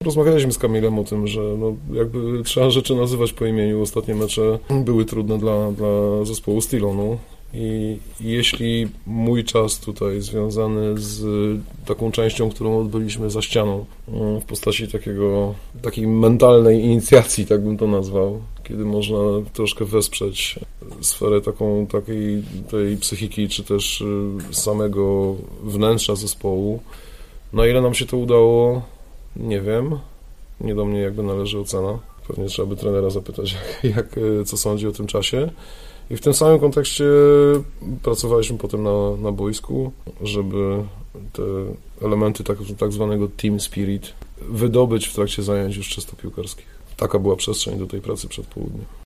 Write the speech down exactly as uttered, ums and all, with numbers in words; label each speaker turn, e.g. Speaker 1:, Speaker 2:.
Speaker 1: Rozmawialiśmy z Kamilem o tym, że no jakby trzeba rzeczy nazywać po imieniu. Ostatnie mecze były trudne dla, dla zespołu Stilonu. I jeśli mój czas tutaj związany z taką częścią, którą odbyliśmy za ścianą, w postaci takiego, takiej mentalnej inicjacji, tak bym to nazwał, kiedy można troszkę wesprzeć sferę taką, takiej tej psychiki, czy też samego wnętrza zespołu, na ile nam się to udało, nie wiem, nie do mnie jakby należy ocena. Pewnie trzeba by trenera zapytać, jak, jak, co sądzi o tym czasie. I w tym samym kontekście pracowaliśmy potem na, na boisku, żeby te elementy tak, tak zwanego team spirit wydobyć w trakcie zajęć już czysto piłkarskich. Taka była przestrzeń do tej pracy przed południem.